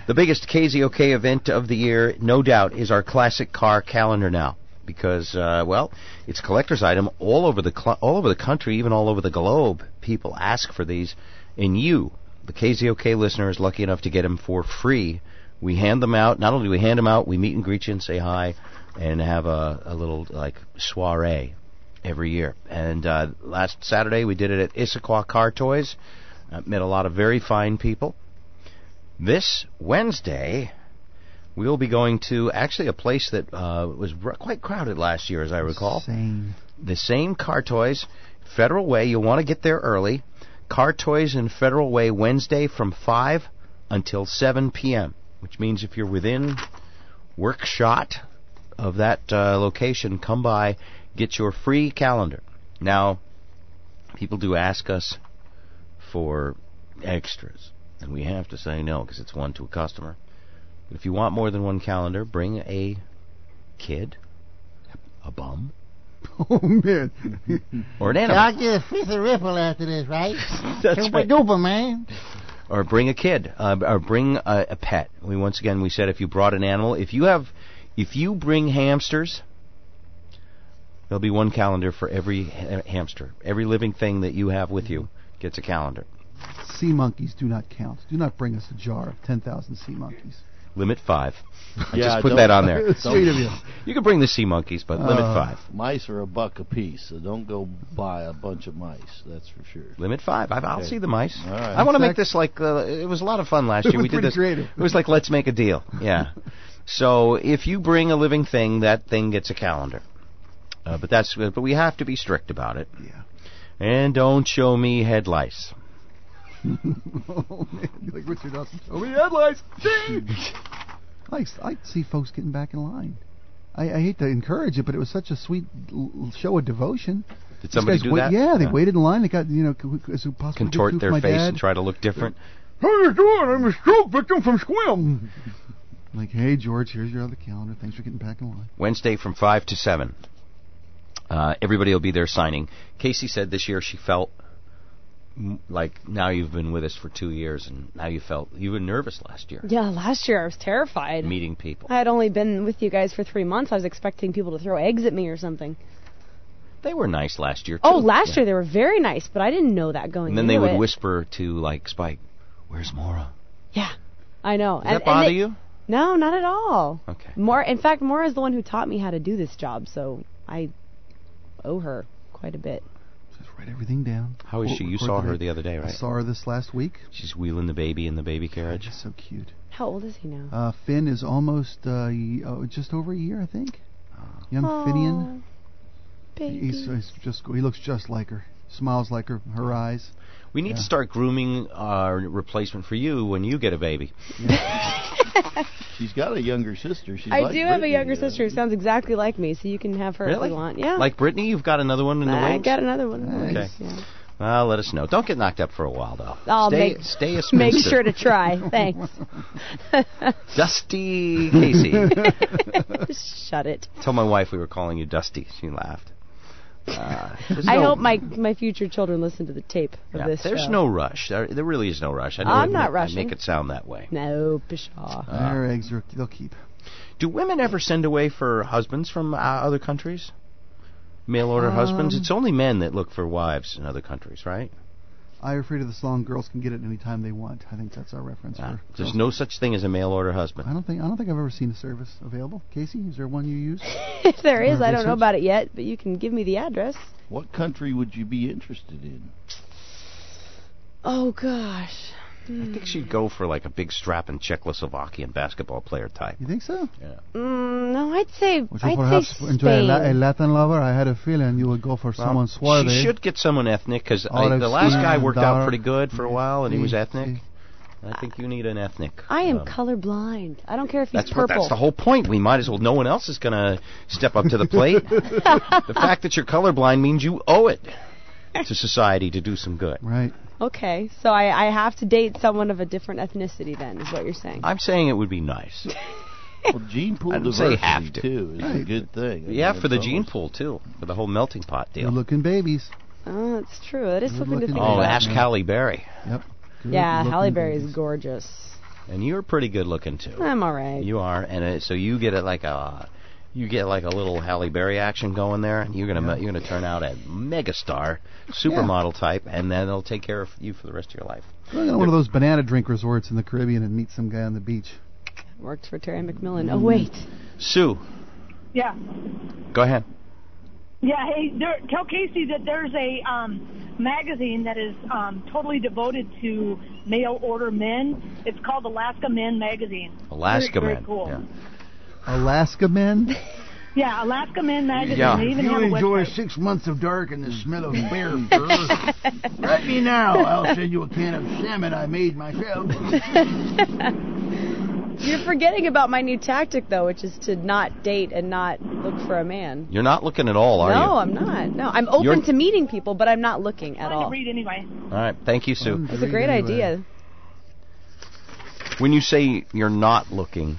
The biggest KZOK event of the year, no doubt, is our classic car calendar now. Because, it's a collector's item all over the country, even all over the globe. People ask for these, and you, the KZOK listener, is lucky enough to get them for free. We hand them out. Not only do we hand them out, we meet and greet you and say hi, and have a little soiree every year. And last Saturday we did it at Issaquah Car Toys. Met a lot of very fine people. This Wednesday, we'll be going to actually a place that was quite crowded last year, as I recall. The same Car Toys, Federal Way. You'll want to get there early. Car Toys in Federal Way Wednesday from 5 until 7 p.m., which means if you're within work shot of that location, come by, get your free calendar. Now, people do ask us for extras, and we have to say no because it's one to a customer. But if you want more than one calendar, bring a kid, a bum, oh man, or an animal. I'll get a fifth of ripple after this, right? That's Super right. duper, man. Or bring a kid, or bring a pet. We said if you brought an animal, if you bring hamsters, there'll be one calendar for every hamster. Every living thing that you have with you gets a calendar. Sea monkeys do not count. Do not bring us a jar of 10,000 sea monkeys. Limit 5. I just put that on there. Sweet of you. You can bring the sea monkeys, but limit 5. Mice are $1 a piece, so don't go buy a bunch of mice. That's for sure. Limit 5. I'll see the mice. All right. I want to make this it was a lot of fun last year. We did this. Creative. It was like, let's make a deal. Yeah. So if you bring a living thing, that thing gets a calendar. But we have to be strict about it. Yeah. And don't show me head lice. Oh man, you're like Richard Dawson. Oh, we had lice. I see folks getting back in line. I hate to encourage it, but it was such a sweet show of devotion. Did somebody do that? Yeah, they waited in line. They got as possible contort their face and try to look different. How you doing? I'm a stroke victim from Squim. Like, hey George, here's your other calendar. Thanks for getting back in line. Wednesday from 5 to 7. Everybody will be there signing. Casey said this year she felt like now you've been with us for 2 years, and now you were nervous last year. Yeah, last year I was terrified. Meeting people. I had only been with you guys for 3 months. I was expecting people to throw eggs at me or something. They were nice last year, too. Oh, last year they were very nice, but I didn't know that going into it. And then they would whisper to, Spike, "Where's Maura?" Yeah, I know. Does that bother you? No, not at all. Okay. In fact, Maura is the one who taught me how to do this job, so I owe her quite a bit. Just write everything down. How is she? You saw her the other day, right? I saw her this last week. She's wheeling the baby in the baby carriage. She's so cute. How old is he now? Finn is almost just over a year, I think. Young Finian. Baby. He looks just like her. Smiles like her eyes. We need to start grooming our replacement for you when you get a baby. Yeah. She's got a younger sister. I do have a younger sister who sounds exactly like me, so you can have her if you want. Yeah. Like Brittany, you've got another one in the wings? I got another one in the wings. Okay. Yeah. Well, let us know. Don't get knocked up for a while, though. I'll stay a spinster. Make sure to try. Thanks. Dusty Casey. Just shut it. Tell my wife we were calling you Dusty. She laughed. I hope my future children listen to the tape of this There's show. no rush. There really is no rush. I'm not rushing. I make it sound that way. No, pshaw. Their eggs they'll keep. Do women ever send away for husbands from other countries? Mail order husbands? It's only men that look for wives in other countries, right? I refer to the song "Girls Can Get It Anytime They Want." I think that's our reference. There's no such thing as a mail order husband. I don't think I've ever seen a service available. Casey, is there one you use? If there is, I don't know about it yet, but you can give me the address. What country would you be interested in? Oh gosh. I think she'd go for like a big strapping Czechoslovakian basketball player type. You think so? Yeah. No, I'd say Would you perhaps enjoy a Latin lover? I had a feeling you would go for someone suave. She should get someone ethnic, because the last guy worked out pretty good for a while, and he was ethnic. I think you need an ethnic. I am colorblind. I don't care if he's purple. That's the whole point. We might as well. No one else is going to step up to the plate. The fact that you're colorblind means you owe it to society to do some good. Right. Okay, so I have to date someone of a different ethnicity then, is what you're saying. I'm saying it would be nice. Well, gene pool diversity, too, is a good thing. Yeah, for the gene pool, too, for the whole melting pot deal. Good-looking babies. Oh, that's true. That is something to think about. about. Ask Halle Berry. Yep. Yeah, Halle Berry is gorgeous. And you're pretty good looking too. I'm all right. You are, and so you get like a little Halle Berry action going there, and you're gonna turn out a megastar, supermodel type, and then they'll take care of you for the rest of your life. Go to one of those banana drink resorts in the Caribbean and meet some guy on the beach. Worked for Terry McMillan. Oh wait. Sue, Yeah. go ahead. Yeah, hey, tell Casey that there's a magazine that is totally devoted to mail order men. It's called Alaska Men Magazine. Alaska very, Men. Very cool. Yeah. Alaska Men? Yeah, Alaska Men Magazine. Yeah. They even You have a enjoy website. 6 months of dark and the smell of bear fur. Write me now. I'll send you a can of salmon I made myself. You're forgetting about my new tactic, though, which is to not date and not look for a man. You're not looking at all, are you? No, I'm not. No, I'm open to meeting people, but I'm not looking at I all. read anyway. All right, thank you, Sue. It's a great idea. When you say you're not looking,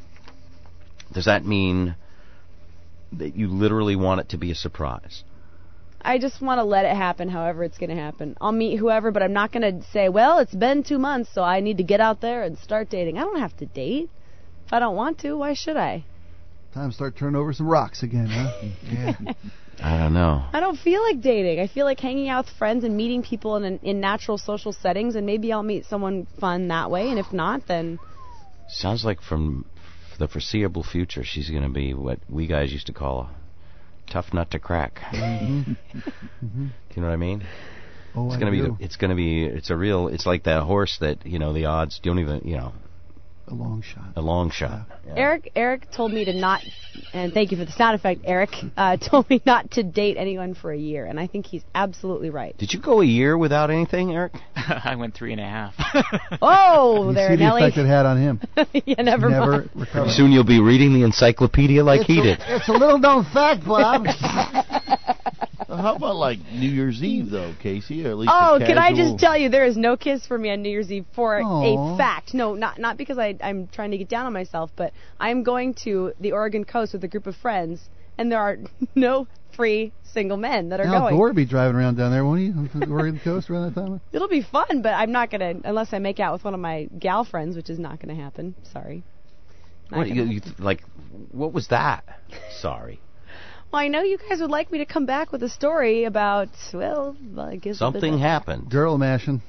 does that mean that you literally want it to be a surprise? I just want to let it happen however it's going to happen. I'll meet whoever, but I'm not going to say, well, it's been 2 months, so I need to get out there and start dating. I don't have to date. If I don't want to, why should I? Time to start turning over some rocks again, huh? Yeah. I don't know. I don't feel like dating. I feel like hanging out with friends and meeting people in natural social settings, and maybe I'll meet someone fun that way, and if not, then... Sounds like from the foreseeable future, she's going to be what we guys used to call a tough nut to crack. Mm-hmm. Do you know what I mean? Oh, It's I going to do. be. It's like that horse that the odds don't even A long shot. a long shot. Yeah. Eric told me to not, and thank you for the sound effect, Eric, told me not to date anyone for a year, and I think he's absolutely right. Did you go a year without anything, Eric? I went 3.5. Oh, You there, see the Nelly. effect it had on him. Yeah, never mind. recovered. Soon you'll be reading the encyclopedia like he did. It's a little known fact, Bob. How about like New Year's Eve though, Casey? Or at least Oh, a can I casual- just tell you, there is no kiss for me on New Year's Eve for Aw. a fact. No, not because I'm trying to get down on myself, but I'm going to the Oregon coast with a group of friends, and there are no free single men that are Al going. Gore will be driving around down there, won't he? On the Oregon coast around that time? It'll be fun, but I'm not going to, unless I make out with one of my gal friends, which is not going to happen. Sorry. Not What, gonna- what was that? Sorry. Well, I know you guys would like me to come back with a story about, well, I guess... Something happened. Girl mashing.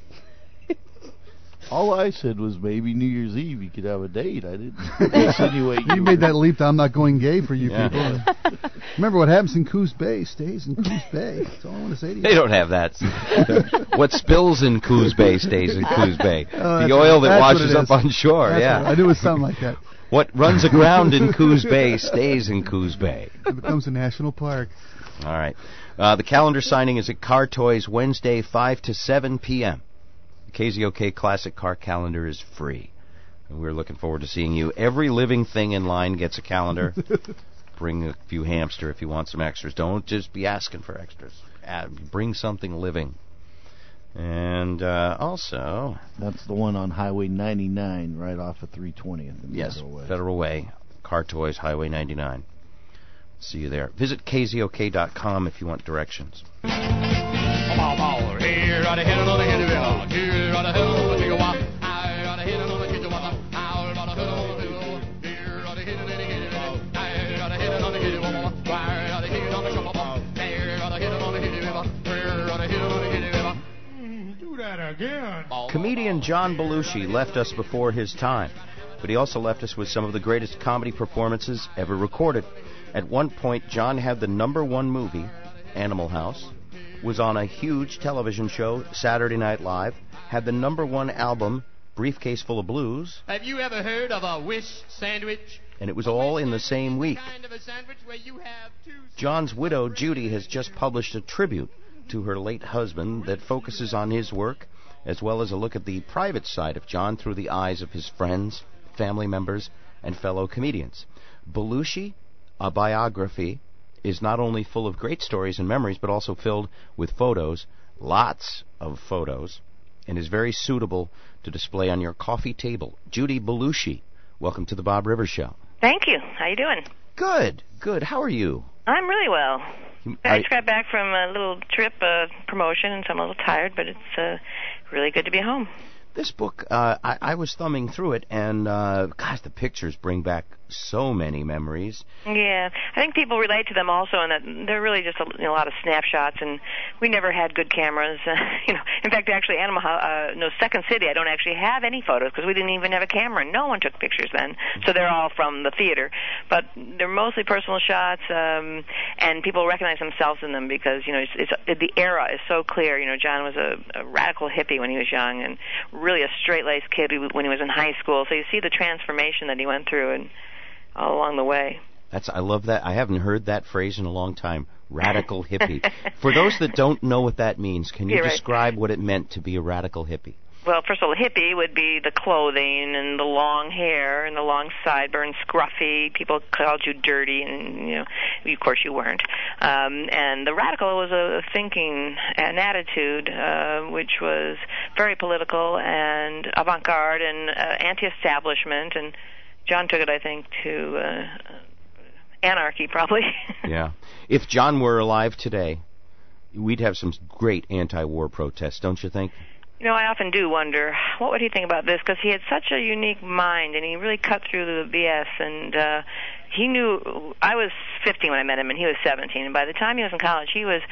All I said was maybe New Year's Eve you could have a date. I didn't insinuate You made that leap to I'm not going gay for you Yeah. people. Remember what happens in Coos Bay stays in Coos Bay. That's all I want to say to you. They don't have that. What spills in Coos Bay stays in Coos Bay. Oh, The that's oil what- that that's what washes it up is. on shore, That's yeah. what- I knew it was something like that. What runs aground in Coos Bay stays in Coos Bay. It becomes a national park. All right. The calendar signing is at Car Toys Wednesday, 5 to 7 p.m. The KZOK Classic Car Calendar is free. And we're looking forward to seeing you. Every living thing in line gets a calendar. Bring a few hamster if you want some extras. Don't just be asking for extras. Bring something living. And also... That's the one on Highway 99 right off of 320th. in Yes, Federal Way. Federal Way, Car Toys, Highway 99. See you there. Visit KZOK.com if you want directions. Do that again. Comedian John Belushi left us before his time, but he also left us with some of the greatest comedy performances ever recorded. At one point, John had the #1 movie, Animal House, was on a huge television show, Saturday Night Live, had the #1 album, Briefcase Full of Blues, Have you ever heard of a wish sandwich? and it was all in the same week. Kind of a sandwich where you have two... John's widow, Judy, has just published a tribute to her late husband that focuses on his work, as well as a look at the private side of John through the eyes of his friends, family members, and fellow comedians. Belushi, a biography, is not only full of great stories and memories, but also filled with photos, lots of photos, and is very suitable to display on your coffee table. Judy Belushi, welcome to the Bob Rivers Show. Thank you. How you doing? Good, good. How are you? I'm really well. I just got back from a little trip, promotion, and so I'm a little tired, but it's really good to be home. This book, I was thumbing through it, and gosh, the pictures bring back so many memories. Yeah, I think people relate to them also, in that they're really just a lot of snapshots, and we never had good cameras. In fact, actually, Second City, I don't actually have any photos because we didn't even have a camera. No one took pictures then, so they're all from the theater. But they're mostly personal shots, and people recognize themselves in them because the era is so clear. John was a radical hippie when he was young, and really a straight-laced kid when he was in high school. So you see the transformation that he went through, and all along the way. I love that. I haven't heard that phrase in a long time. Radical hippie. For those that don't know what that means, can you describe what it meant to be a radical hippie? Well, first of all, hippie would be the clothing and the long hair and the long sideburns, scruffy. People called you dirty, and of course you weren't. And the radical was a thinking, an attitude, which was very political and avant-garde and anti-establishment. And John took it, I think, to anarchy, probably. Yeah. If John were alive today, we'd have some great anti-war protests, don't you think? I often do wonder, what would he think about this? Because he had such a unique mind, and he really cut through the BS. And he knew, I was 15 when I met him, and he was 17. And by the time he was in college, he was,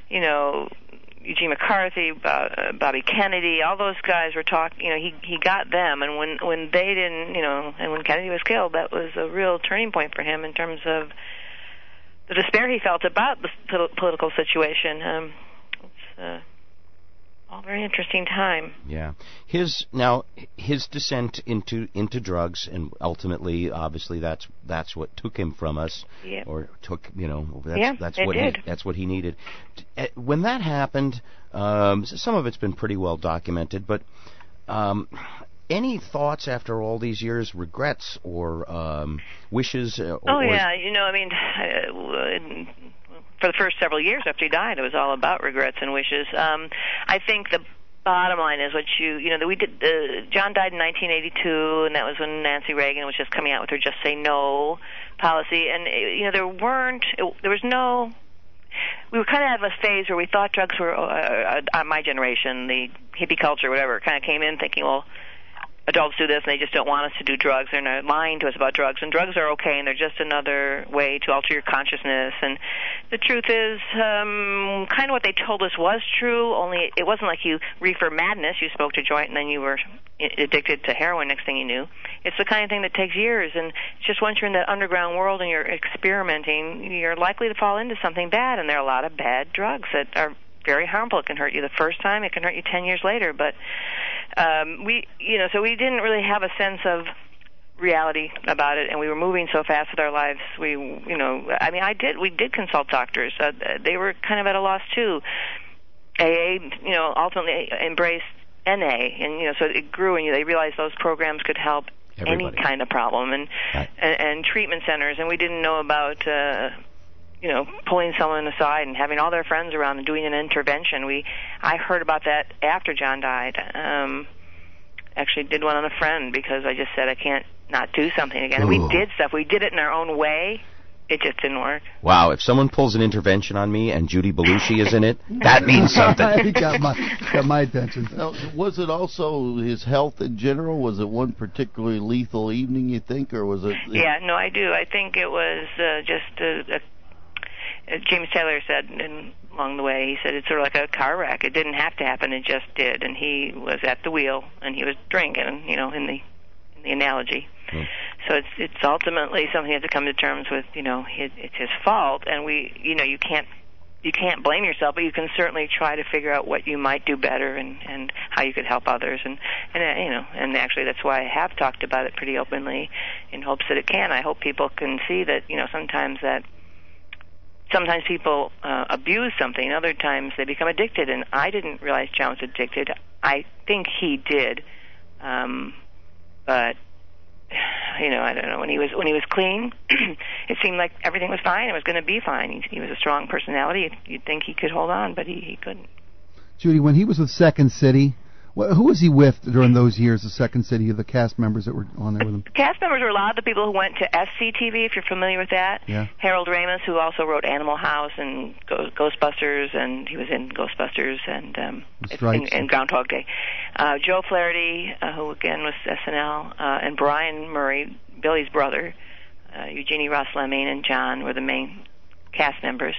Eugene McCarthy, Bobby Kennedy, all those guys were talking. He got them, and when they didn't, and when Kennedy was killed, that was a real turning point for him in terms of the despair he felt about the political situation. It's all very interesting time. Yeah, his descent into drugs, and ultimately, obviously, that's what took him from us, or took that's what he needed. When that happened, some of it's been pretty well documented, but any thoughts after all these years, regrets or wishes? For the first several years after he died, it was all about regrets and wishes. I think the bottom line is we did. John died in 1982, and that was when Nancy Reagan was just coming out with her "Just Say No" policy, and we were kind of at a phase where we thought drugs were, my generation, the hippie culture, whatever, kind of came in thinking, well, adults do this and they just don't want us to do drugs. They're not lying to us about drugs, and drugs are okay, and they're just another way to alter your consciousness. And the truth is, kind of what they told us was true, only it wasn't like you reefer madness, you smoked a joint and then you were addicted to heroin next thing you knew. It's the kind of thing that takes years, and it's just once you're in that underground world and you're experimenting, you're likely to fall into something bad, and there are a lot of bad drugs that are very harmful. It can hurt you the first time, it can hurt you 10 years later, but so we didn't really have a sense of reality about it, and we were moving so fast with our lives. We did consult doctors. They were kind of at a loss too. AA, ultimately embraced NA, and so it grew, and they realized those programs could help any kind of problem, and treatment centers, and we didn't know about pulling someone aside and having all their friends around and doing an intervention. I heard about that after John died. Actually did one on a friend because I just said I can't not do something again. And we did stuff. We did it in our own way. It just didn't work. Wow, if someone pulls an intervention on me and Judy Belushi is in it, that means something. He got my attention. Now, was it also his health in general? Was it one particularly lethal evening, you think, or was it... Yeah, no, I do. I think it was just James Taylor said along the way, he said it's sort of like a car wreck. It didn't have to happen, it just did. And he was at the wheel, and he was drinking, in the analogy. So it's ultimately something you have to come to terms with. It's his fault, and you can't blame yourself, but you can certainly try to figure out what you might do better and how you could help others. And actually that's why I have talked about it pretty openly in hopes that it can. I hope people can see that sometimes people abuse something, other times they become addicted, and I didn't realize John was addicted. I think he did, but I don't know. When he was clean, it seemed like everything was fine. It was going to be fine. He was a strong personality. You'd think he could hold on, but he couldn't. Judy, when he was with Second City, Who was he with during those years, the Second City, the cast members that were on there with him? Cast members were a lot of the people who went to SCTV, if you're familiar with that. Yeah. Harold Ramis, who also wrote Animal House and Ghostbusters, and he was in Ghostbusters and in Groundhog Day. Joe Flaherty, who again was SNL, and Brian Murray, Billy's brother, Eugenie Ross Lemming, and John were the main cast members.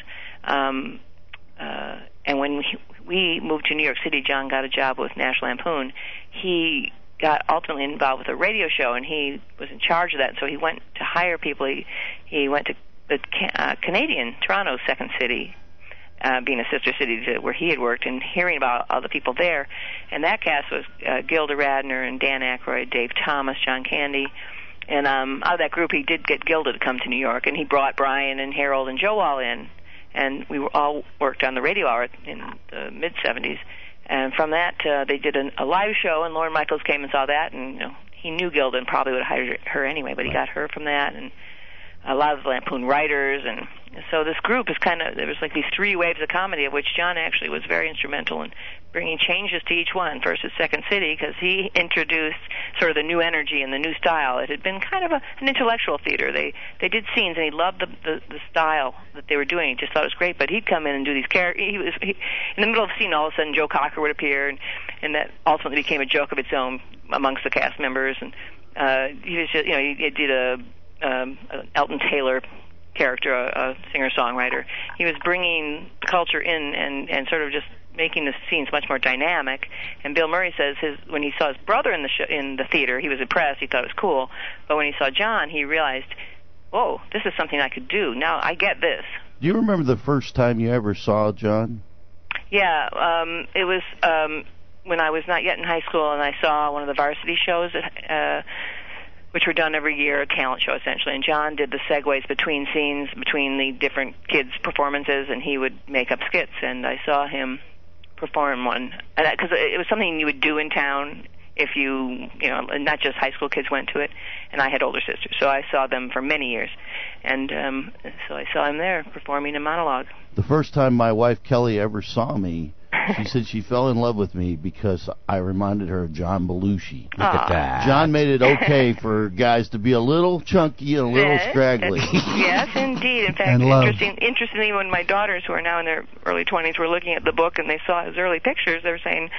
And when we moved to New York City, John got a job with National Lampoon. He got ultimately involved with a radio show, and he was in charge of that. So he went to hire people. He went to the Canadian Toronto Second City, being a sister city to where he had worked, and hearing about all the people there. And that cast was Gilda Radner and Dan Aykroyd, Dave Thomas, John Candy. And out of that group, he did get Gilda to come to New York, and he brought Brian and Harold and Joe all in. And we were all worked on the radio hour in the mid-'70s. And from that, they did a live show, and Lorne Michaels came and saw that. And he knew Gilda and probably would have hired her anyway, but he got her from that. And a lot of the Lampoon writers. And so this group is there was like these three waves of comedy, of which John actually was very instrumental in bringing changes to each one. First is Second City, because he introduced sort of the new energy and the new style. It had been kind of an intellectual theater. They did scenes, and he loved the style that they were doing. He just thought it was great. But he'd come in and do these characters. In the middle of the scene, all of a sudden Joe Cocker would appear, and that ultimately became a joke of its own amongst the cast members. And he was just, he did a Elton Taylor character, a singer-songwriter. He was bringing culture in and sort of just making the scenes much more dynamic. And Bill Murray says when he saw his brother in the theater, he was impressed. He thought it was cool. But when he saw John, he realized, whoa, this is something I could do. Now I get this. Do you remember the first time you ever saw John? Yeah, it was when I was not yet in high school, and I saw one of the varsity shows which were done every year, a talent show essentially, and John did the segues between scenes, between the different kids' performances, and he would make up skits, and I saw him perform one, because it was something you would do in town if not just high school kids went to it, and I had older sisters, so I saw them for many years, and so I saw him there performing a monologue. The first time my wife Kelly ever saw me, she said she fell in love with me because I reminded her of John Belushi. Look at that. John made it okay for guys to be a little chunky and a little scraggly. Yes, indeed. In fact, interestingly, when my daughters, who are now in their early 20s, were looking at the book and they saw his early pictures, they were saying,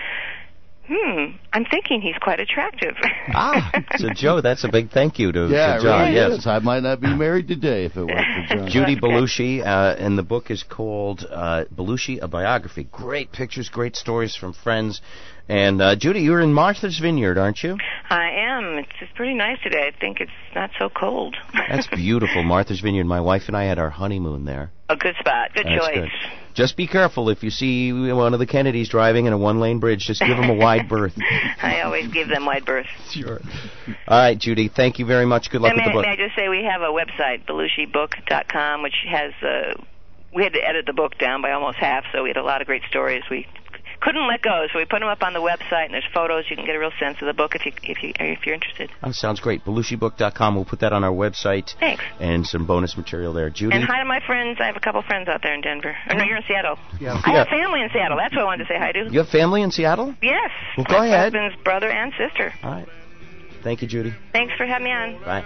I'm thinking he's quite attractive. So Joe, that's a big thank you to John. Really yes, is. I might not be married today if it weren't for John. Judy Belushi, and the book is called Belushi, a Biography. Great pictures, great stories from friends. And Judy, you're in Martha's Vineyard, aren't you? I am. It's pretty nice today. I think it's not so cold. That's beautiful, Martha's Vineyard. My wife and I had our honeymoon there. A good spot. Good choice. Good. Just be careful if you see one of the Kennedys driving in a one-lane bridge. Just give them a wide berth. I always give them wide berth. Sure. All right, Judy. Thank you very much. Good luck with the book. May I just say we have a website, BelushiBook.com, which has we had to edit the book down by almost half, so we had a lot of great stories we couldn't let go, so we put them up on the website, and there's photos. You can get a real sense of the book if you're interested. Oh, sounds great. BelushiBook.com. We'll put that on our website. Thanks. And some bonus material there. Judy? And hi to my friends. I have a couple friends out there in Denver. Oh, no, you're in Seattle. Yeah. I have family in Seattle. That's what I wanted to say hi to. You have family in Seattle? Yes. Well, go ahead. My husband's brother and sister. All right. Thank you, Judy. Thanks for having me on. Bye.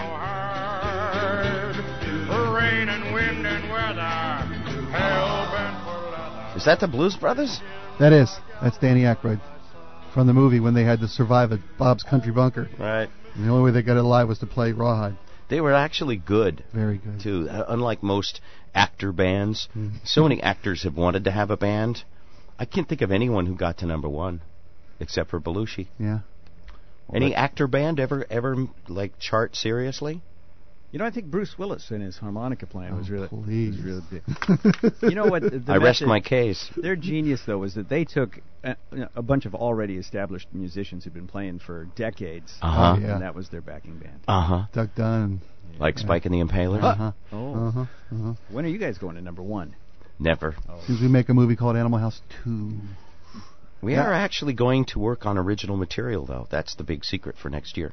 Bye-bye. Rain and wind and weather, hell-bent for leather. Is that the Blues Brothers? That is. That's Danny Aykroyd from the movie when they had to survive at Bob's Country Bunker. Right. And the only way they got alive was to play Rawhide. They were actually good. Very good. Too. Unlike most actor bands. Mm-hmm. So many actors have wanted to have a band. I can't think of anyone who got to number one except for Belushi. Yeah. Any actor band ever chart seriously? I think Bruce Willis in his harmonica playing was really big. You know what? I rest my case. Their genius, though, was that they took a bunch of already established musicians who'd been playing for decades, and that was their backing band. Doug Dunn. Like Spike and the Impaler? When are you guys going to number one? Never. As soon as we make a movie called Animal House 2. We are actually going to work on original material, though. That's the big secret for next year.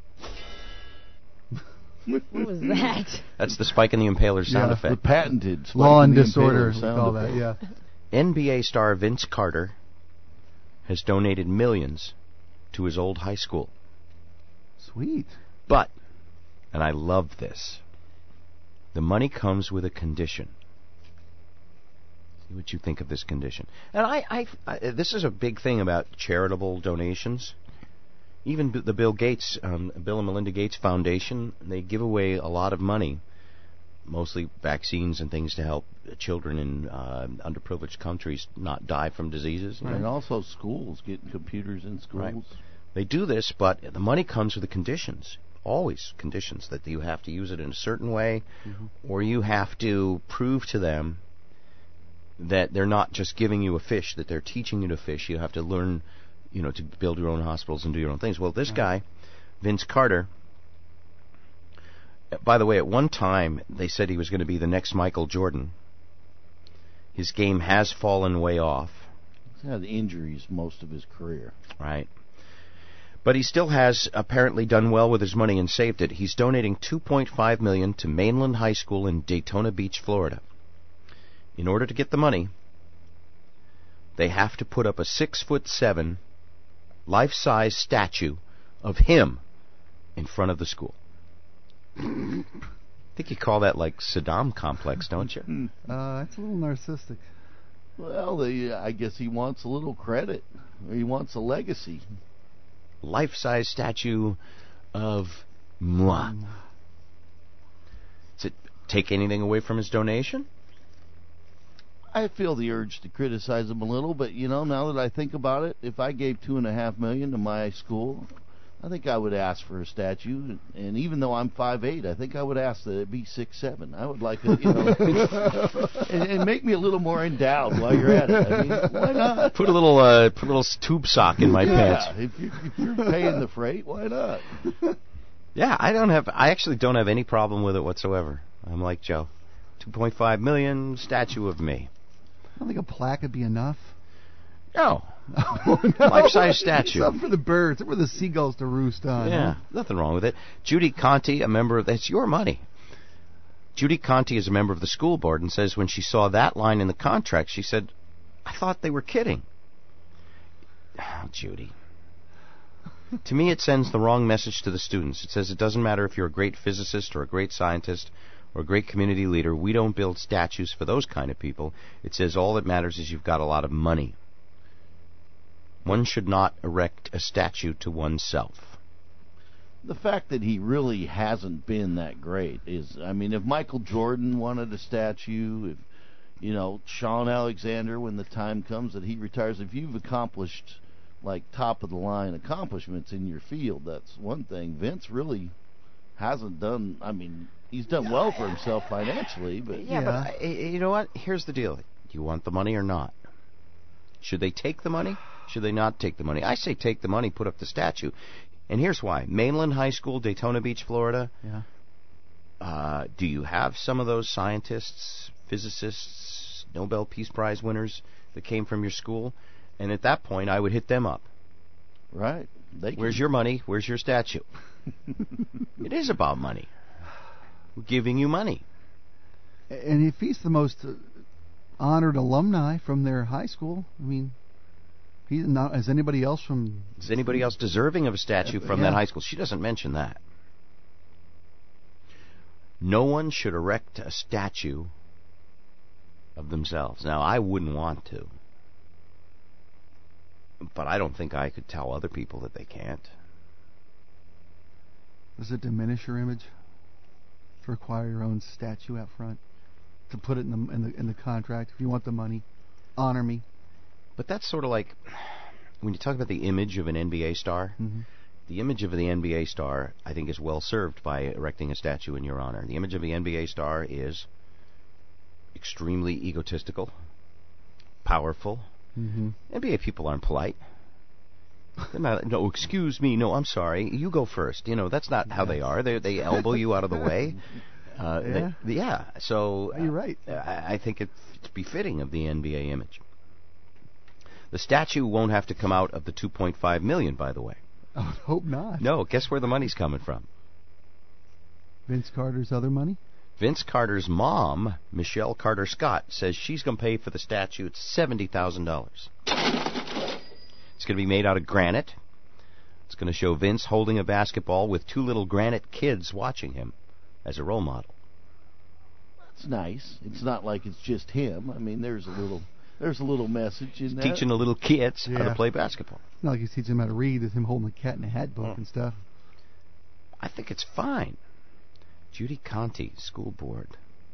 What was that? That's the Spike and the Impaler sound effect. The patented Law and Disorder, we call that, yeah. NBA star Vince Carter has donated millions to his old high school. Sweet. But, and I love this, the money comes with a condition. See what you think of this condition. And I this is a big thing about charitable donations. Even the Bill and Melinda Gates Foundation, they give away a lot of money, mostly vaccines and things to help children in underprivileged countries not die from diseases. Right. And also schools, getting computers in schools. Right. They do this, but the money comes with the conditions. Always conditions that you have to use it in a certain way, or you have to prove to them that they're not just giving you a fish, that they're teaching you to fish. You have to learn, to build your own hospitals and do your own things. Well, this guy, Vince Carter, by the way, at one time they said he was going to be the next Michael Jordan. His game has fallen way off. He's had injuries most of his career. Right. But he still has apparently done well with his money and saved it. He's donating $2.5 million to Mainland High School in Daytona Beach, Florida. In order to get the money, they have to put up a 6'7" life-size statue of him in front of the school. I think you call that like Saddam complex, don't you? It's a little narcissistic. Well, I guess he wants a little credit. Or he wants a legacy. Life-size statue of moi. Does it take anything away from his donation? I feel the urge to criticize him a little, but now that I think about it, if I gave $2.5 million to my school, I think I would ask for a statue. And even though I'm 5'8", I think I would ask that it be 6'7". I would like it, and make me a little more endowed while you're at it. I mean, why not? Put a little tube sock in my pants. If you're paying the freight, why not? Yeah, I actually don't have any problem with it whatsoever. I'm like Joe. $2.5 million, statue of me. I don't think a plaque would be enough. No. No. Life-size statue. Something for the birds, for the seagulls to roost on. Yeah, nothing wrong with it. Judy Conti, that's your money. Judy Conti is a member of the school board and says when she saw that line in the contract, she said, I thought they were kidding. Oh, Judy. To me, it sends the wrong message to the students. It says it doesn't matter if you're a great physicist or a great scientist or a great community leader. We don't build statues for those kind of people. It says all that matters is you've got a lot of money. One should not erect a statue to oneself. The fact that he really hasn't been that great is, if Michael Jordan wanted a statue, if, Sean Alexander, when the time comes that he retires, if you've accomplished, top-of-the-line accomplishments in your field, that's one thing. Vince really hasn't done, he's done well for himself financially, but... Yeah, but you know what? Here's the deal. Do you want the money or not? Should they take the money? Should they not take the money? I say take the money, put up the statue. And here's why. Mainland High School, Daytona Beach, Florida. Yeah. Do you have some of those scientists, physicists, Nobel Peace Prize winners that came from your school? And at that point, I would hit them up. Right. Where's your money? Where's your statue? It is about money. We're giving you money. And if he's the most honored alumni from their high school, he's not. Is anybody else deserving of a statue from that high school? She doesn't mention that. No one should erect a statue of themselves. Now, I wouldn't want to, but I don't think I could tell other people that they can't. Does it diminish your image to require your own statue out front? To put it in the contract, if you want the money, honor me. But that's sort of like when you talk about the image of an NBA star. Mm-hmm. The image of the NBA star, I think, is well served by erecting a statue in your honor. The image of the NBA star is extremely egotistical, powerful. Mm-hmm. NBA people aren't polite. No, excuse me. No, I'm sorry. You go first. That's not how they are. They elbow you out of the way. So you're right. I think it's befitting of the NBA image. The statue won't have to come out of the $2.5 million, by the way. I would hope not. No, guess where the money's coming from? Vince Carter's other money? Vince Carter's mom, Michelle Carter Scott, says she's going to pay for the statue. It's $70,000. It's It's going to be made out of granite. It's going to show Vince holding a basketball with two little granite kids watching him as a role model. That's nice. It's not like it's just him. I mean, there's a little message in there. Teaching the little kids how to play basketball. Not like he's teaching them how to read. It's him holding a Cat in a Hat book and stuff. I think it's fine. Judy Conte, school board.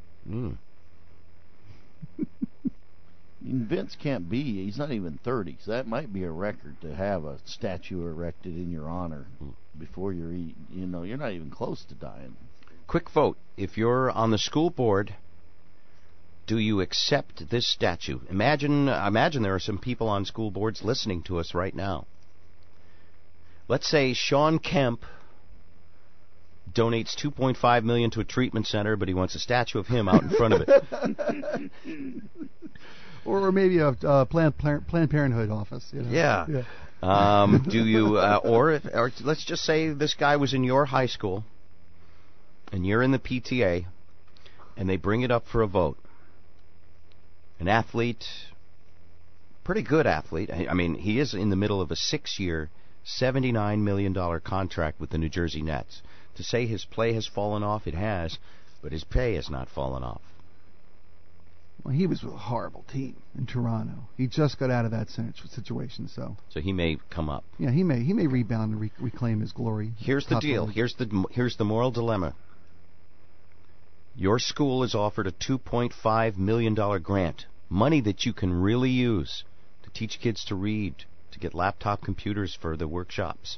Vince can't be. He's not even 30, so that might be a record to have a statue erected in your honor before you're you're not even close to dying. Quick vote. If you're on the school board, do you accept this statue? Imagine there are some people on school boards listening to us right now. Let's say Sean Kemp donates $2.5 million to a treatment center, but he wants a statue of him out in front of it. Or maybe a Planned Parenthood office. Yeah. Do you, or let's just say this guy was in your high school, and you're in the PTA, and they bring it up for a vote. An athlete, pretty good athlete. I mean, he is in the middle of a 6-year, $79 million contract with the New Jersey Nets. To say his play has fallen off, it has, but his pay has not fallen off. Well, he was with a horrible team in Toronto. He just got out of that situation, so he may come up. Yeah, he may rebound and reclaim his glory. Here's the deal. Here's the moral dilemma. Your school is offered a $2.5 million grant, money that you can really use to teach kids to read, to get laptop computers for the workshops.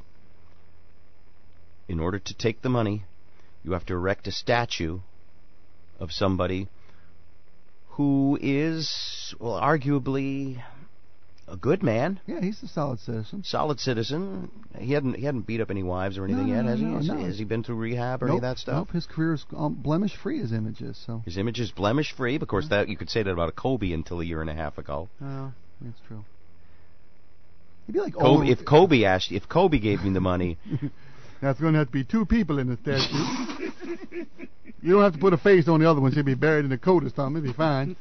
In order to take the money, you have to erect a statue of somebody who is, well, arguably a good man. Yeah, he's a solid citizen. Solid citizen. He hadn't beat up any wives or anything yet, has he? No. Has he been through rehab or any of that stuff? Nope, his career is blemish-free, his image is. So. His image is blemish-free. Of course, that you could say that about a Kobe until a year and a half ago. Oh, that's true. He'd be like Kobe, if Kobe gave me the money... That's going to have to be two people in the statue. You don't have to put a face on the other one. She'll be buried in a coat or something. It'll be fine.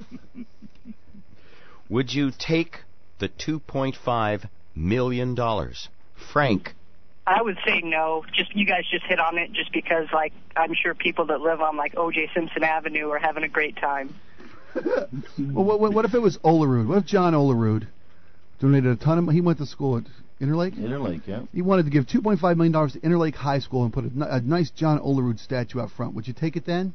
Would you take the $2.5 million? Frank? I would say no. You guys just hit on it just because, like, I'm sure people that live on, like, O.J. Simpson Avenue are having a great time. Well, what if it was Olerud? What if John Olerud donated a ton of money? He went to school at Interlake? Interlake, yeah. He wanted to give $2.5 million to Interlake High School and put a nice John Olerud statue out front. Would you take it then?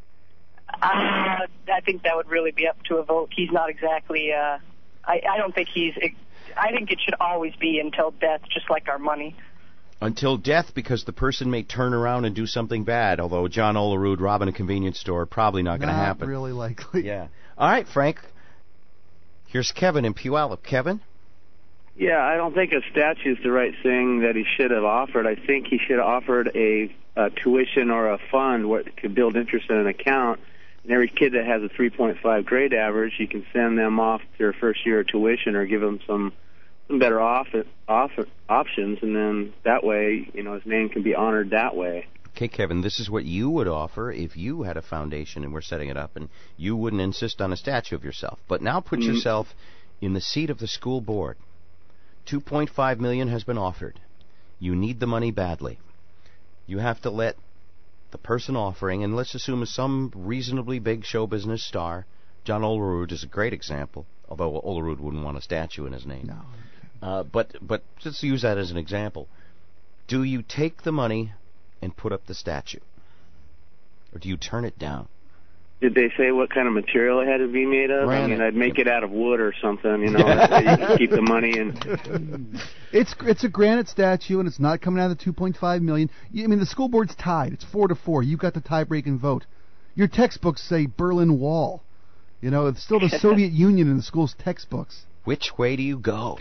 I think that would really be up to a vote. He's not exactly... I don't think he's... I think it should always be until death, just like our money. Until death, because the person may turn around and do something bad, although John Olerud robbing a convenience store, probably not going to happen. Not really likely. Yeah. All right, Frank. Here's Kevin in Puyallup. Kevin? Yeah, I don't think a statue is the right thing that he should have offered. I think he should have offered a tuition or a fund where it could build interest in an account. And every kid that has a 3.5 grade average, you can send them off their first year of tuition or give them some better options, and then that way, his name can be honored that way. Okay, Kevin, this is what you would offer if you had a foundation and we're setting it up, and you wouldn't insist on a statue of yourself. But now put yourself in the seat of the school board. $2.5 million has been offered. You need the money badly. You have to let the person offering, and let's assume some reasonably big show business star. John Olerud is a great example, although Olerud wouldn't want a statue in his name. No. But just use that as an example. Do you take the money and put up the statue? Or do you turn it down? Did they say what kind of material it had to be made of? Granite. I mean, I'd make it out of wood or something, you can keep the money in. It's a granite statue, and it's not coming out of the $2.5 million. I mean, the school board's tied. It's 4-4. You got the tie-breaking vote. Your textbooks say Berlin Wall. It's still the Soviet Union in the school's textbooks. Which way do you go?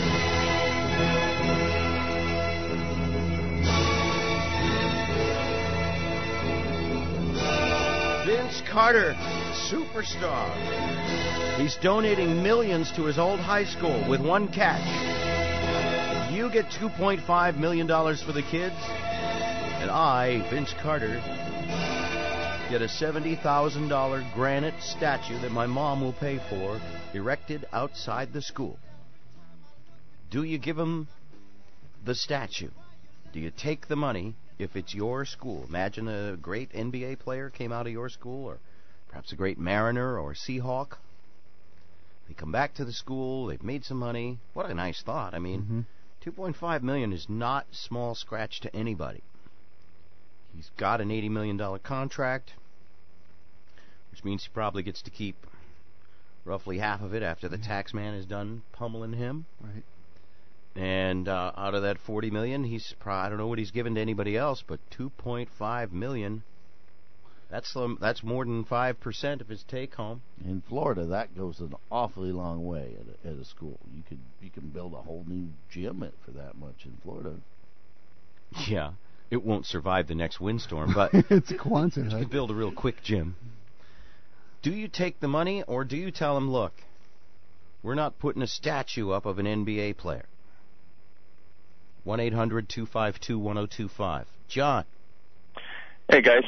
Vince Carter, superstar. He's donating millions to his old high school with one catch. You get $2.5 million for the kids, and I, Vince Carter, get a $70,000 granite statue that my mom will pay for, erected outside the school. Do you give him the statue? Do you take the money if it's your school? Imagine a great NBA player came out of your school, or perhaps a great Mariner or Seahawk. They come back to the school, they've made some money. What a nice thought. I mean, $2.5 million is not small scratch to anybody. He's got an $80 million contract, which means he probably gets to keep roughly half of it after the tax man is done pummeling him. Right. And out of that $40 million, I don't know what he's given to anybody else, but $2.5 million. That's more than 5% of his take home. In Florida, that goes an awfully long way at a school. You can build a whole new gym for that much in Florida. Yeah, it won't survive the next windstorm, but it's Quonset. You can build a real quick gym. Do you take the money, or do you tell him, look, we're not putting a statue up of an NBA player? 1-800-252-1025. John. Hey, guys.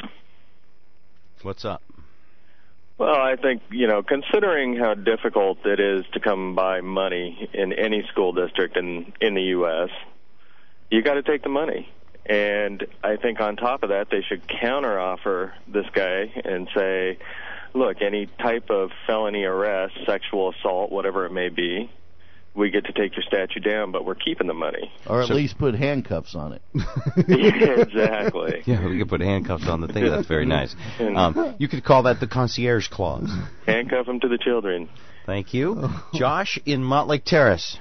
What's up? Well, I think, considering how difficult it is to come by money in any school district in the U.S., you got to take the money. And I think on top of that, they should counteroffer this guy and say, look, any type of felony arrest, sexual assault, whatever it may be, we get to take your statue down, but we're keeping the money. Or at least put handcuffs on it. Yeah, exactly. Yeah, we could put handcuffs on the thing. That's very nice. You could call that the concierge clause. Handcuff them to the children. Thank you. Josh in Montlake Terrace.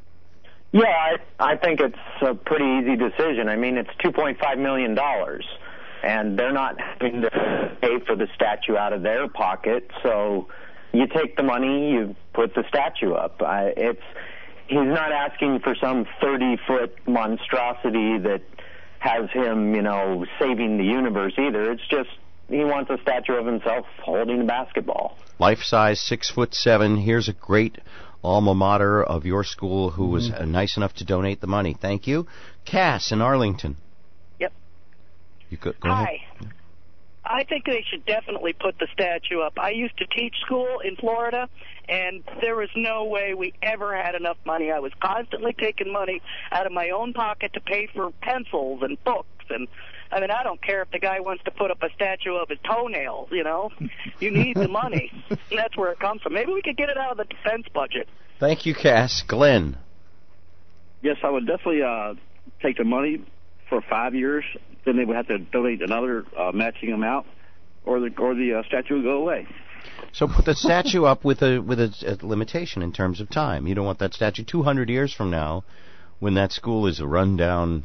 Yeah, I think it's a pretty easy decision. I mean, it's $2.5 million, and they're not having to pay for the statue out of their pocket, so you take the money, you put the statue up. He's not asking for some 30-foot monstrosity that has him, saving the universe either. It's just he wants a statue of himself holding a basketball. Life-size, 6'7". Here's a great alma mater of your school who was nice enough to donate the money. Thank you. Cass in Arlington. Yep. Go Hi. ahead. I think they should definitely put the statue up. I used to teach school in Florida, and there was no way we ever had enough money. I was constantly taking money out of my own pocket to pay for pencils and books. And I mean, I don't care if the guy wants to put up a statue of his toenails, You need the money. And that's where it comes from. Maybe we could get it out of the defense budget. Thank you, Cass. Glenn. Yes, I would definitely take the money for 5 years. Then they would have to donate another matching amount, or the statue would go away. So put the statue up with a limitation in terms of time. You don't want that statue 200 years from now, when that school is a rundown,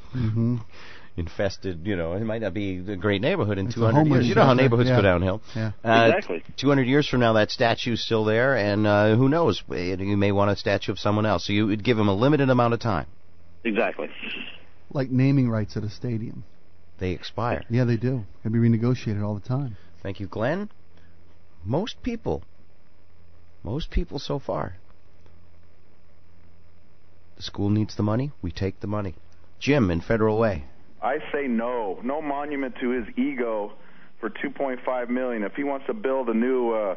infested. It might not be a great neighborhood in 200 years. You know how neighborhoods go downhill. Yeah. Exactly. 200 years from now, that statue's still there, and who knows? You may want a statue of someone else. So you would give them a limited amount of time. Exactly. Like naming rights at a stadium. They expire. Yeah, they do. Can be renegotiated all the time. Thank you, Glenn. Most people so far. The school needs the money. We take the money. Jim in Federal Way. I say no. No monument to his ego for $2.5 million. If he wants to build a new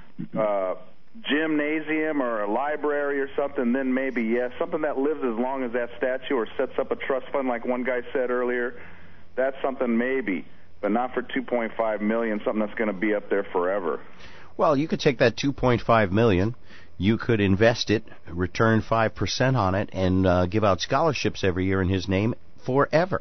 gymnasium or a library or something, then maybe yes. Something that lives as long as that statue, or sets up a trust fund like one guy said earlier. That's something maybe, but not for $2.5 million, something that's going to be up there forever. Well, you could take that $2.5 million, you could invest it, return 5% on it, and give out scholarships every year in his name forever.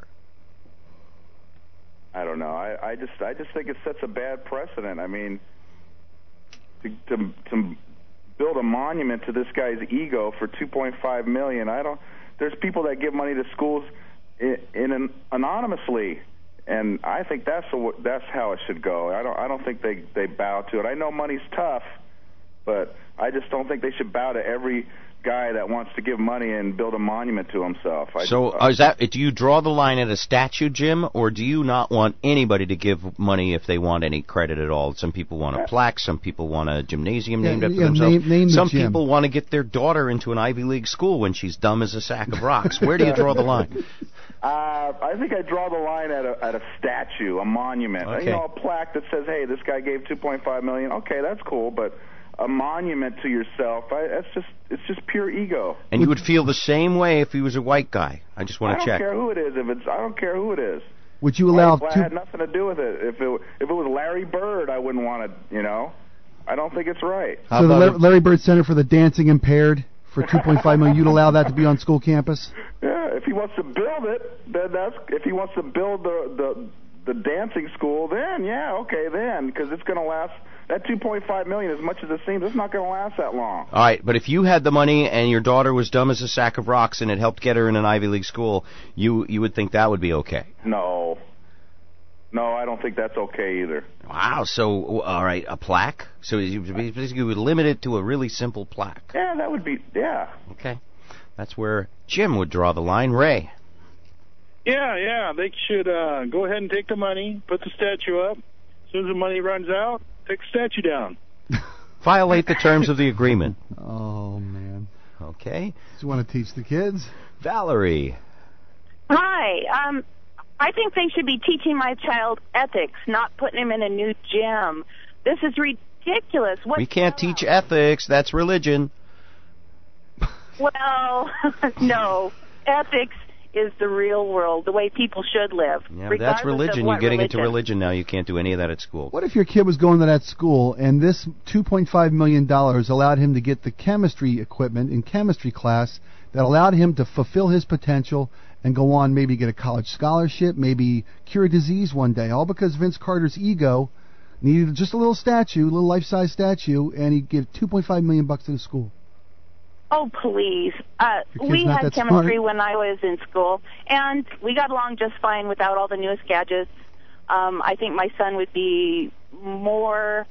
I don't know. I just think it sets a bad precedent. I mean, to build a monument to this guy's ego for $2.5 million, there's people that give money to schools anonymously, and I think that's how it should go. I don't think they bow to it. I know money's tough, but I just don't think they should bow to every guy that wants to give money and build a monument to himself. Do you draw the line at a statue, Jim, or do you not want anybody to give money if they want any credit at all? Some people want a plaque, some people want a gymnasium named after themselves. Some people want to get their daughter into an Ivy League school when she's dumb as a sack of rocks. Where do you draw the line? I think I draw the line at a statue, a monument. Okay. A plaque that says, hey, this guy gave $2.5 million. Okay, that's cool, but a monument to yourself. It's just pure ego. And you would feel the same way if he was a white guy. I just want to check. I don't care who it is. I don't care who it is. Would you allow? It had nothing to do with it. If it was Larry Bird, I wouldn't want to. I don't think it's right. So the Larry Bird Center for the Dancing Impaired for $2.5 million, you'd allow that to be on school campus? Yeah, if he wants to build it, then if he wants to build the dancing school, then because it's going to last. That $2.5 million, as much as it seems, it's not going to last that long. All right, but if you had the money and your daughter was dumb as a sack of rocks and it helped get her in an Ivy League school, you would think that would be okay. No, I don't think that's okay either. Wow. So, all right, a plaque. So you would limit it to a really simple plaque. Yeah, that would be. Yeah. Okay, that's where Jim would draw the line. Ray. Yeah, they should go ahead and take the money, put the statue up. As soon as the money runs out, take the statue down. Violate the terms of the agreement. Oh, man. Okay. You want to teach the kids? Valerie. Hi. I think they should be teaching my child ethics, not putting him in a new gym. This is ridiculous. We can't teach ethics. That's religion. Well, no. Ethics is the real world, the way people should live. Yeah, that's religion. You're getting into religion now. You can't do any of that at school. What if your kid was going to that school and this $2.5 million allowed him to get the chemistry equipment in chemistry class that allowed him to fulfill his potential and go on, maybe get a college scholarship, maybe cure a disease one day, all because Vince Carter's ego needed just a little statue, a little life-size statue, and he gave $2.5 million to the school. Oh, please. We had chemistry when I was in school, and we got along just fine without all the newest gadgets. I think my son would be more...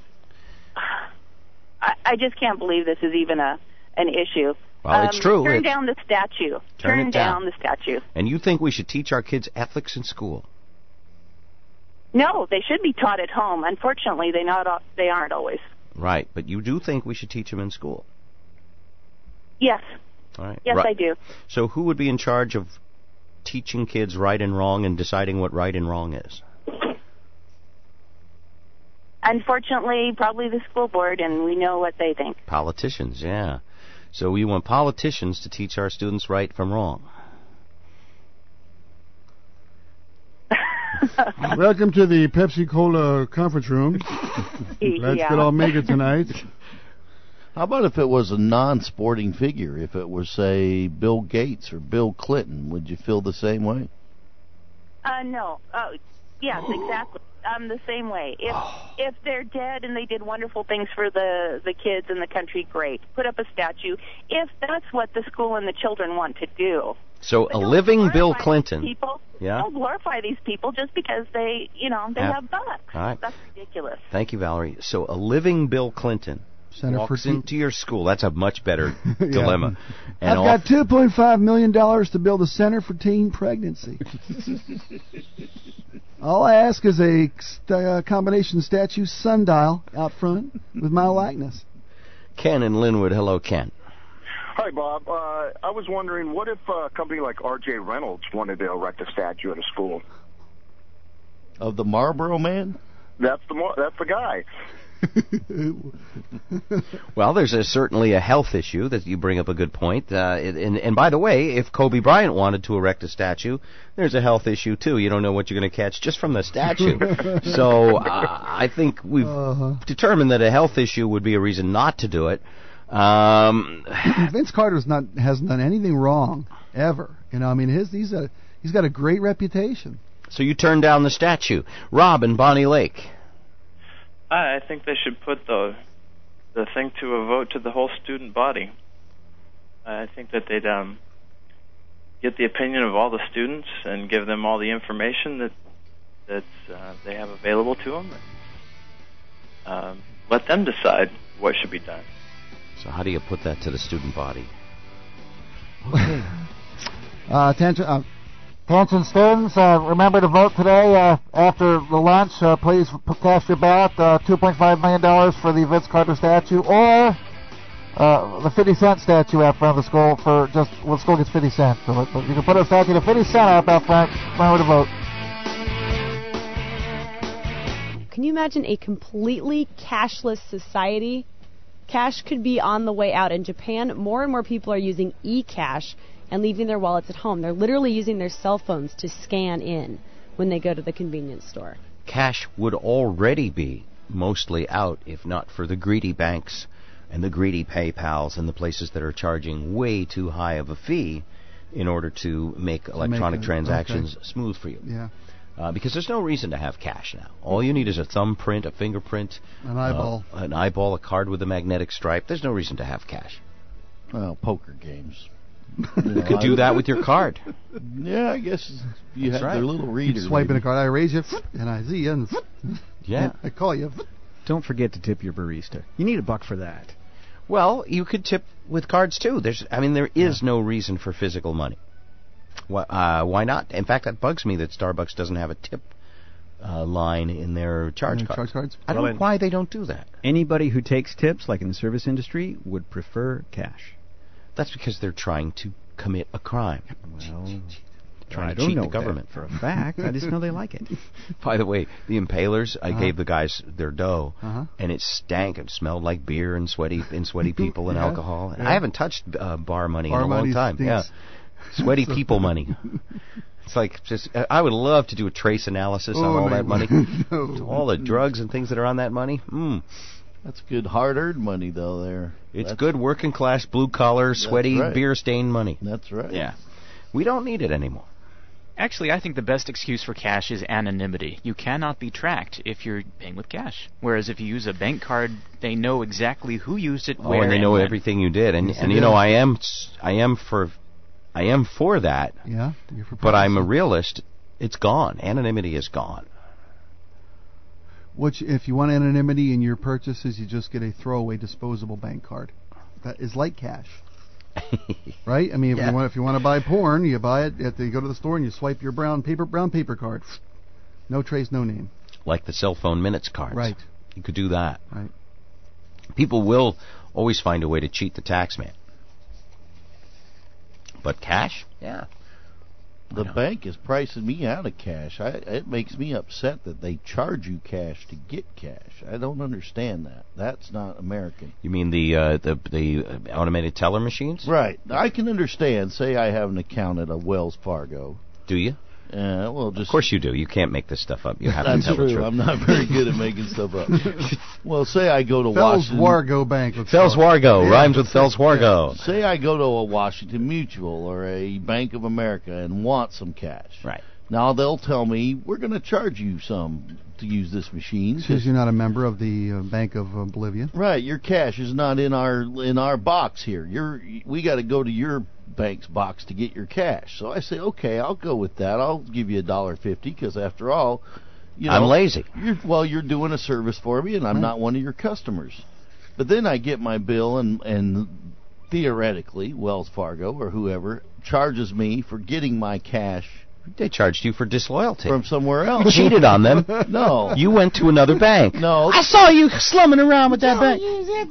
I just can't believe this is even an issue. Well, it's true. Turn down the statue. Turn down the statue. And you think we should teach our kids ethics in school? No, they should be taught at home. Unfortunately, they aren't always. Right, but you do think we should teach them in school? Yes. All right. Yes, I do. So who would be in charge of teaching kids right and wrong and deciding what right and wrong is? Unfortunately, probably the school board, and we know what they think. Politicians, yeah. So we want politicians to teach our students right from wrong. Welcome to the Pepsi-Cola conference room. Let's get all mega tonight. How about if it was a non-sporting figure? If it was, say, Bill Gates or Bill Clinton, would you feel the same way? No. Yes, exactly. The same way. If they're dead and they did wonderful things for the kids and the country, great. Put up a statue. If that's what the school and the children want to do. So a living Bill Clinton. Don't glorify these people just because they have bucks. All right. That's ridiculous. Thank you, Valerie. So a living Bill Clinton walks into your school. That's a much better dilemma. And I've got $2.5 million to build a center for teen pregnancy. All I ask is a combination statue sundial out front with my likeness. Ken in Linwood. Hello, Ken. Hi, Bob. I was wondering, what if a company like R.J. Reynolds wanted to erect a statue at a school? Of the Marlboro Man? That's the guy. Well, there's certainly a health issue that you bring up a good point. And by the way, if Kobe Bryant wanted to erect a statue, there's a health issue too. You don't know what you're going to catch just from the statue. So I think we've determined that a health issue would be a reason not to do it. Vince Carter hasn't done anything wrong ever. He's got a great reputation. So you turned down the statue. Rob in Bonnie Lake. I think they should put the thing to a vote to the whole student body. I think that they'd get the opinion of all the students and give them all the information that they have available to them. And, let them decide what should be done. So how do you put that to the student body? Okay. Attention students, remember to vote today after the lunch. Please cast your ballot, $2.5 million for the Vince Carter statue, or the 50-cent statue out front of the school the school gets 50 cents. So you can put a statue to 50 cents up out front. Remember to vote. Can you imagine a completely cashless society? Cash could be on the way out. In Japan, more and more people are using e-cash and leaving their wallets at home. They're literally using their cell phones to scan in when they go to the convenience store. Cash would already be mostly out if not for the greedy banks and the greedy PayPals and the places that are charging way too high of a fee in order to make electronic transactions smooth for you. Yeah. Because there's no reason to have cash now. All you need is a thumbprint, a fingerprint, an eyeball, a card with a magnetic stripe. There's no reason to have cash. Well, poker games. You could do that with your card. Yeah, I guess you have their little reader. You swipe in a card. I raise you, and I see you, and yeah, I call you. Don't forget to tip your barista. You need $1 for that. Well, you could tip with cards too. There is no reason for physical money. Why not? In fact, that bugs me that Starbucks doesn't have a tip line in their charge cards. I don't know why they don't do that. Anybody who takes tips, like in the service industry, would prefer cash. That's because they're trying to commit a crime. Well, trying to cheat the government. For a fact. I just know they like it. By the way, the Impalers, I gave the guys their dough, and it stank. It smelled like beer and sweaty people and alcohol. And I haven't touched bar money in a long time. Stinks. Yeah, sweaty people money. It's like I would love to do a trace analysis on all that money, all the drugs and things that are on that money. That's good hard-earned money, though. It's good working-class, blue-collar, sweaty, beer-stained money. That's right. Yeah. We don't need it anymore. Actually, I think the best excuse for cash is anonymity. You cannot be tracked if you're paying with cash. Whereas if you use a bank card, they know exactly who used it, where, and they know when. everything you did. And you know, I am for that. Yeah. But I'm a realist. It's gone. Anonymity is gone. Which, if you want anonymity in your purchases, you just get a throwaway disposable bank card. That is like cash, right? I mean, if you want to buy porn, you buy it. You go to the store and you swipe your brown paper card. No trace, no name. Like the cell phone minutes cards. Right. You could do that. Right. People will always find a way to cheat the tax man. But cash? Yeah. The bank is pricing me out of cash. It makes me upset that they charge you cash to get cash. I don't understand that. That's not American. You mean the automated teller machines? Right. I can understand. Say I have an account at a Wells Fargo. Do you? Well, just of course you do. You can't make this stuff up. You have to tell the truth. That's true. I'm not very good at making stuff up. Well, say I go to Washington. Wargo Bank. Fells Wargo rhymes with Fells Wargo. Yeah. Say I go to a Washington Mutual or a Bank of America and want some cash. Right. Now they'll tell me we're going to charge you some to use this machine because you're not a member of the Bank of Bolivia. Right. Your cash is not in our box here. We got to go to your bank's box to get your cash. So I say, okay, I'll go with that. I'll give you $1.50 because after all, I'm lazy. You're doing a service for me, and I'm not one of your customers. But then I get my bill, and theoretically, Wells Fargo or whoever charges me for getting my cash. They charged you for disloyalty. From somewhere else. You cheated on them. No. You went to another bank. No. I saw you slumming around with that bank.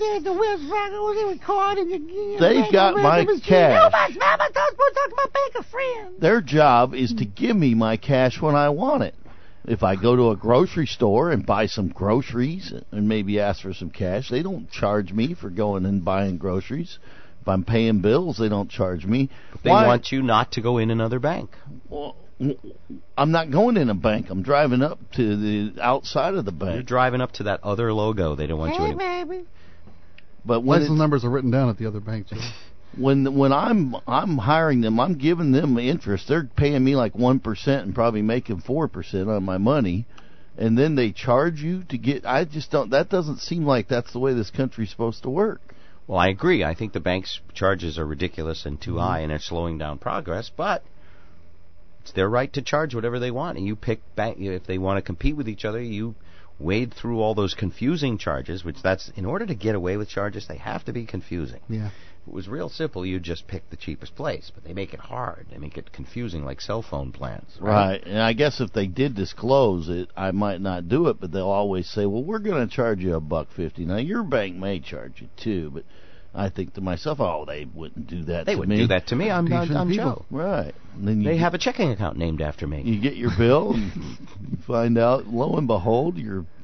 They've got my cash. Their job is to give me my cash when I want it. If I go to a grocery store and buy some groceries and maybe ask for some cash, they don't charge me for going and buying groceries. If I'm paying bills, they don't charge me. They want you not to go in another bank. Well, I'm not going in a bank. I'm driving up to the outside of the bank. You're driving up to that other logo. They don't want you in. But when license numbers are written down at the other bank, Joe. When I'm hiring them, I'm giving them interest. They're paying me like 1% and probably making 4% on my money, and then they charge you to get. I just don't. That doesn't seem like that's the way this country's supposed to work. Well, I agree. I think the bank's charges are ridiculous and too high, and they're slowing down progress. But it's their right to charge whatever they want, and you pick bank if they want to compete with each other. You wade through all those confusing charges, in order to get away with charges, they have to be confusing. Yeah. If it was real simple, you'd just pick the cheapest place, but they make it hard. They make it confusing, like cell phone plans. Right. And I guess if they did disclose it, I might not do it, but they'll always say, well, we're going to charge you $1.50. Now, your bank may charge you too, but I think to myself, they wouldn't do that to me. They wouldn't do that to me. I'm Joe. Right. And then they have a checking account named after me. You get your bill, and you find out, lo and behold, your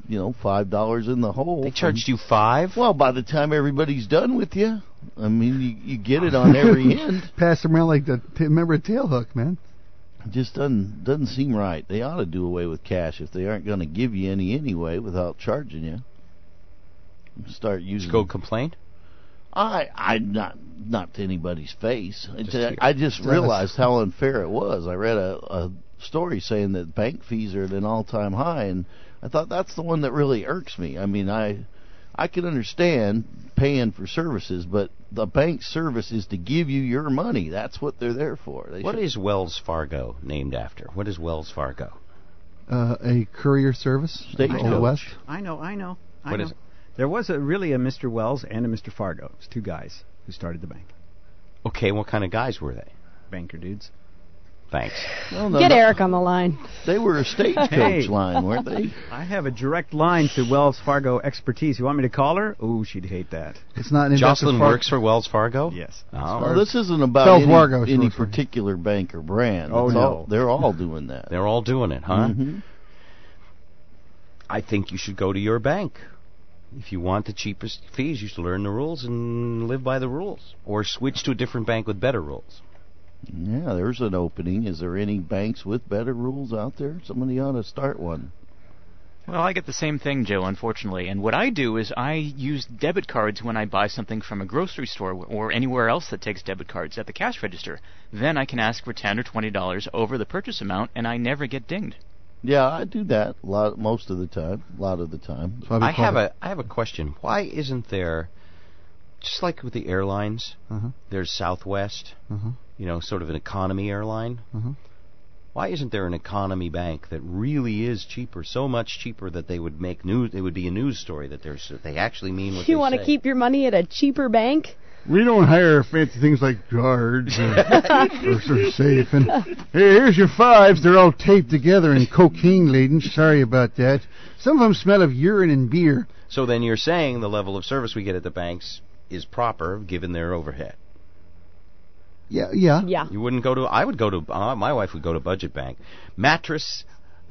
$5 in the hole. They charged you $5? Well, by the time everybody's done with you, I mean, you get it on every end. Pass them around like remember a tail hook, man. It just doesn't seem right. They ought to do away with cash if they aren't going to give you any anyway without charging you. Start using. Just go complain? I not to anybody's face. I just realized how unfair it was. I read a story saying that bank fees are at an all-time high, and I thought that's the one that really irks me. I mean, I can understand paying for services, but the bank service is to give you your money. That's what they're there for. What is Wells Fargo named after? What is Wells Fargo? A courier service. Stagecoach. West. I know. What is it? There was really a Mr. Wells and a Mr. Fargo. It's two guys who started the bank. Okay, what kind of guys were they? Banker dudes. Thanks. Well, Get Eric on the line. They were a stagecoach line, weren't they? I have a direct line to Wells Fargo expertise. You want me to call her? Ooh, she'd hate that. It's not. Jocelyn works for Wells Fargo? Yes. Oh. Well, this isn't about any particular bank or brand. Oh, no. They're all doing that. They're all doing it, huh? Mm-hmm. I think you should go to your bank. If you want the cheapest fees, you should learn the rules and live by the rules. Or switch to a different bank with better rules. Yeah, there's an opening. Is there any banks with better rules out there? Somebody ought to start one. Well, I get the same thing, Joe, unfortunately. And what I do is I use debit cards when I buy something from a grocery store or anywhere else that takes debit cards at the cash register. Then I can ask for $10 or $20 over the purchase amount, and I never get dinged. Yeah, I do that a lot of the time. I have a question. Why isn't there, just like with the airlines, there's Southwest, sort of an economy airline. Why isn't there an economy bank that really is cheaper, so much cheaper that they would make news? It would be a news story that they actually mean what they say. You want to keep your money at a cheaper bank? We don't hire fancy things like guards or safe. And hey, here's your $5s. They're all taped together and cocaine laden. Sorry about that. Some of them smell of urine and beer. So then you're saying the level of service we get at the banks is proper given their overhead. Yeah. You wouldn't go to. I would go to. My wife would go to Budget Bank. Mattress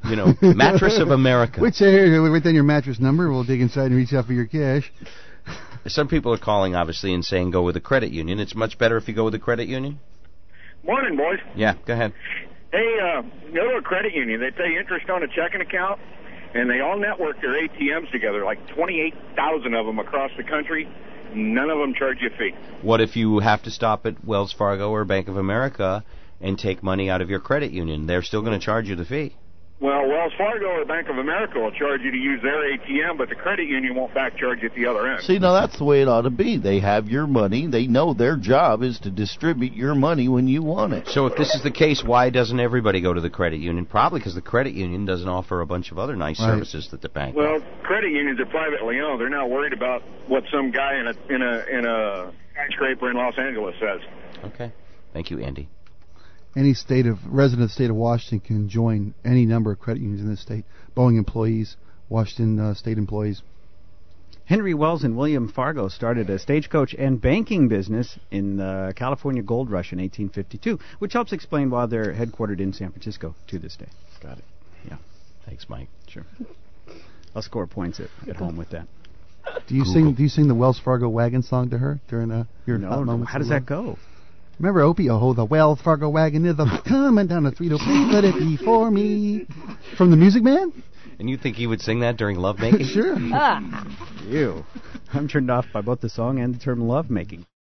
of America. Wait down your mattress number. We'll dig inside and reach out for your cash. Some people are calling, obviously, and saying go with a credit union. It's much better if you go with a credit union? Morning, boys. Yeah, go ahead. Hey, go to a credit union. They pay interest on a checking account, and they all network their ATMs together, like 28,000 of them across the country. None of them charge you a fee. What if you have to stop at Wells Fargo or Bank of America and take money out of your credit union? They're still going to charge you the fee. Well, Wells Fargo or Bank of America will charge you to use their ATM, but the credit union won't back charge you at the other end. See, now that's the way it ought to be. They have your money. They know their job is to distribute your money when you want it. So if this is the case, why doesn't everybody go to the credit union? Probably because the credit union doesn't offer a bunch of other nice services that the bank Well, credit unions are privately owned. They're not worried about what some guy in a skyscraper in Los Angeles says. Okay. Thank you, Andy. Any resident of the state of Washington can join any number of credit unions in this state. Boeing employees, Washington state employees. Henry Wells and William Fargo started a stagecoach and banking business in the California Gold Rush in 1852, which helps explain why they're headquartered in San Francisco to this day. Got it. Yeah. Thanks, Mike. Sure. I'll score points at home with that. Do you sing the Wells Fargo wagon song to her during your hot moments? How does that go? Remember Opie? Oh, the Wells Fargo wagon is coming down the street. Oh, please let it be for me. From the Music Man? And you think he would sing that during lovemaking? Sure. Ew. I'm turned off by both the song and the term lovemaking.